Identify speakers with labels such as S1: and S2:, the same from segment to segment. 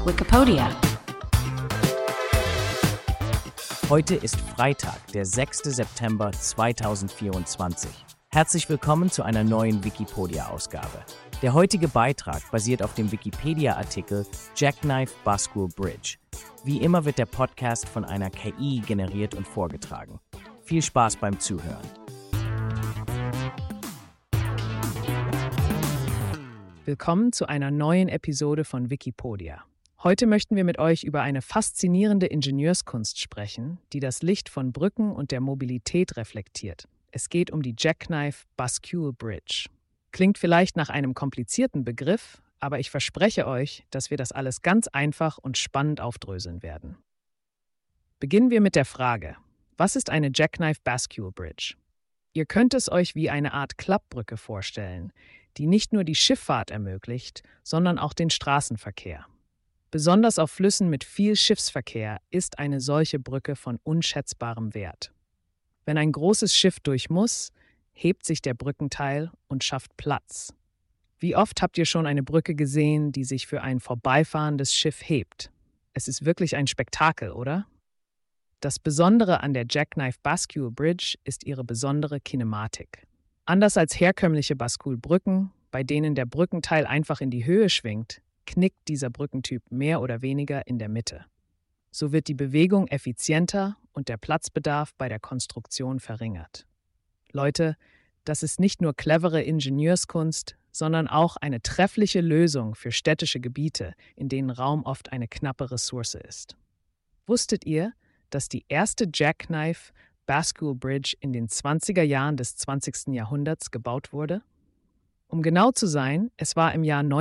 S1: Wikipedia.
S2: Heute ist Freitag, der 6. September 2024. Herzlich willkommen zu einer neuen Wikipedia-Ausgabe. Der heutige Beitrag basiert auf dem Wikipedia-Artikel Jackknife Bascule Bridge. Wie immer wird der Podcast von einer KI generiert und vorgetragen. Viel Spaß beim Zuhören.
S3: Willkommen zu einer neuen Episode von Wikipedia. Heute möchten wir mit euch über eine faszinierende Ingenieurskunst sprechen, die das Licht von Brücken und der Mobilität reflektiert. Es geht um die Jackknife Bascule Bridge. Klingt vielleicht nach einem komplizierten Begriff, aber ich verspreche euch, dass wir das alles ganz einfach und spannend aufdröseln werden. Beginnen wir mit der Frage: Was ist eine Jackknife Bascule Bridge? Ihr könnt es euch wie eine Art Klappbrücke vorstellen, die nicht nur die Schifffahrt ermöglicht, sondern auch den Straßenverkehr. Besonders auf Flüssen mit viel Schiffsverkehr ist eine solche Brücke von unschätzbarem Wert. Wenn ein großes Schiff durch muss, hebt sich der Brückenteil und schafft Platz. Wie oft habt ihr schon eine Brücke gesehen, die sich für ein vorbeifahrendes Schiff hebt? Es ist wirklich ein Spektakel, oder? Das Besondere an der Jackknife Bascule Bridge ist ihre besondere Kinematik. Anders als herkömmliche Bascule-Brücken, bei denen der Brückenteil einfach in die Höhe schwingt, knickt dieser Brückentyp mehr oder weniger in der Mitte. So wird die Bewegung effizienter und der Platzbedarf bei der Konstruktion verringert. Leute, das ist nicht nur clevere Ingenieurskunst, sondern auch eine treffliche Lösung für städtische Gebiete, in denen Raum oft eine knappe Ressource ist. Wusstet ihr, dass die erste Jackknife Bascule Bridge in den 20er Jahren des 20. Jahrhunderts gebaut wurde? Um genau zu sein, es war im Jahr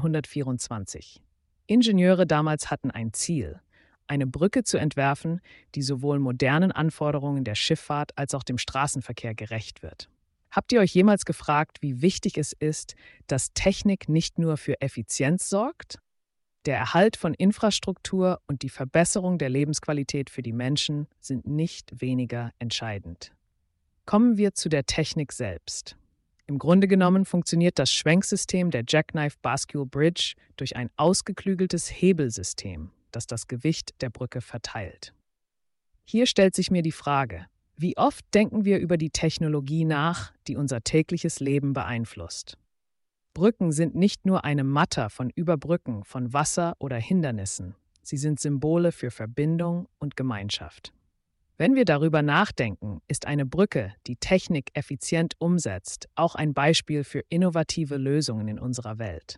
S3: 1924. Ingenieure damals hatten ein Ziel: eine Brücke zu entwerfen, die sowohl modernen Anforderungen der Schifffahrt als auch dem Straßenverkehr gerecht wird. Habt ihr euch jemals gefragt, wie wichtig es ist, dass Technik nicht nur für Effizienz sorgt? Der Erhalt von Infrastruktur und die Verbesserung der Lebensqualität für die Menschen sind nicht weniger entscheidend. Kommen wir zu der Technik selbst. Im Grunde genommen funktioniert das Schwenksystem der Jackknife Bascule Bridge durch ein ausgeklügeltes Hebelsystem, das das Gewicht der Brücke verteilt. Hier stellt sich mir die Frage: Wie oft denken wir über die Technologie nach, die unser tägliches Leben beeinflusst? Brücken sind nicht nur eine Matter von Überbrücken von Wasser oder Hindernissen. Sie sind Symbole für Verbindung und Gemeinschaft. Wenn wir darüber nachdenken, ist eine Brücke, die Technik effizient umsetzt, auch ein Beispiel für innovative Lösungen in unserer Welt.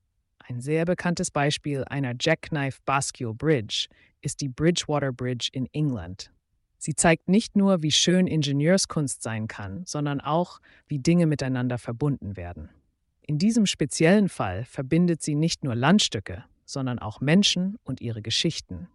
S3: Ein sehr bekanntes Beispiel einer Jackknife Bascule Bridge ist die Bridgewater Bridge in England. Sie zeigt nicht nur, wie schön Ingenieurskunst sein kann, sondern auch, wie Dinge miteinander verbunden werden. In diesem speziellen Fall verbindet sie nicht nur Landstücke, sondern auch Menschen und ihre Geschichten.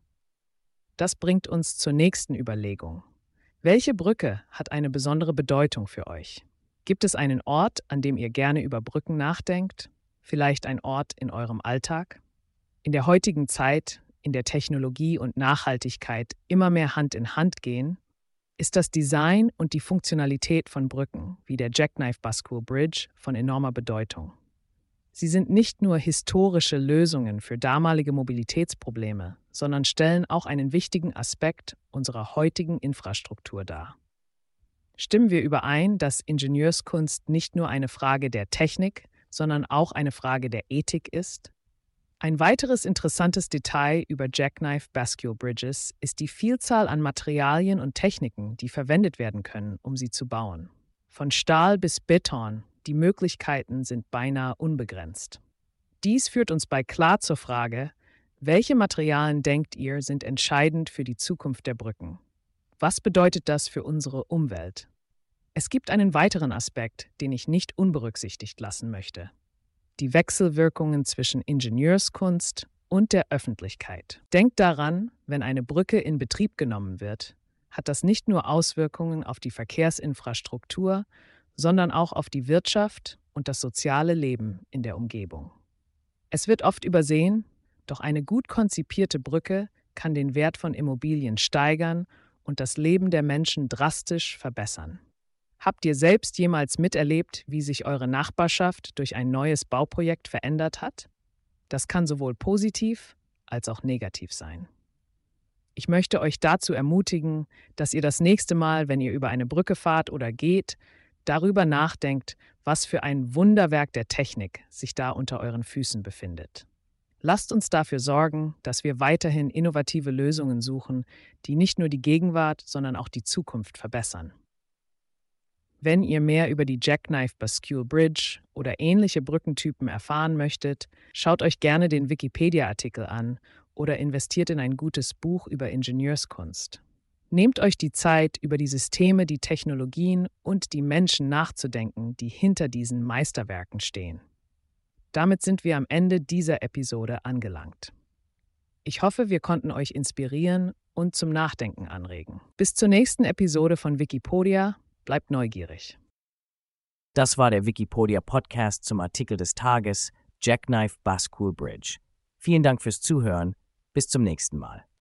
S3: Das bringt uns zur nächsten Überlegung. Welche Brücke hat eine besondere Bedeutung für euch? Gibt es einen Ort, an dem ihr gerne über Brücken nachdenkt? Vielleicht ein Ort in eurem Alltag? In der heutigen Zeit, in der Technologie und Nachhaltigkeit immer mehr Hand in Hand gehen, ist das Design und die Funktionalität von Brücken, wie der Jackknife Bascule Bridge, von enormer Bedeutung. Sie sind nicht nur historische Lösungen für damalige Mobilitätsprobleme, sondern stellen auch einen wichtigen Aspekt unserer heutigen Infrastruktur dar. Stimmen wir überein, dass Ingenieurskunst nicht nur eine Frage der Technik, sondern auch eine Frage der Ethik ist? Ein weiteres interessantes Detail über Jackknife Bascule Bridges ist die Vielzahl an Materialien und Techniken, die verwendet werden können, um sie zu bauen. Von Stahl bis Beton, die Möglichkeiten sind beinahe unbegrenzt. Dies führt uns bald klar zur Frage: Welche Materialien denkt ihr, sind entscheidend für die Zukunft der Brücken? Was bedeutet das für unsere Umwelt? Es gibt einen weiteren Aspekt, den ich nicht unberücksichtigt lassen möchte: Die Wechselwirkungen zwischen Ingenieurskunst und der Öffentlichkeit. Denkt daran, wenn eine Brücke in Betrieb genommen wird, hat das nicht nur Auswirkungen auf die Verkehrsinfrastruktur, sondern auch auf die Wirtschaft und das soziale Leben in der Umgebung. Es wird oft übersehen, doch eine gut konzipierte Brücke kann den Wert von Immobilien steigern und das Leben der Menschen drastisch verbessern. Habt ihr selbst jemals miterlebt, wie sich eure Nachbarschaft durch ein neues Bauprojekt verändert hat? Das kann sowohl positiv als auch negativ sein. Ich möchte euch dazu ermutigen, dass ihr das nächste Mal, wenn ihr über eine Brücke fahrt oder geht, darüber nachdenkt, was für ein Wunderwerk der Technik sich da unter euren Füßen befindet. Lasst uns dafür sorgen, dass wir weiterhin innovative Lösungen suchen, die nicht nur die Gegenwart, sondern auch die Zukunft verbessern. Wenn ihr mehr über die Jackknife Bascule Bridge oder ähnliche Brückentypen erfahren möchtet, schaut euch gerne den Wikipedia-Artikel an oder investiert in ein gutes Buch über Ingenieurskunst. Nehmt euch die Zeit, über die Systeme, die Technologien und die Menschen nachzudenken, die hinter diesen Meisterwerken stehen. Damit sind wir am Ende dieser Episode angelangt. Ich hoffe, wir konnten euch inspirieren und zum Nachdenken anregen. Bis zur nächsten Episode von Wikipedia. Bleibt neugierig.
S2: Das war der Wikipedia-Podcast zum Artikel des Tages Jackknife Bascule Bridge. Vielen Dank fürs Zuhören. Bis zum nächsten Mal.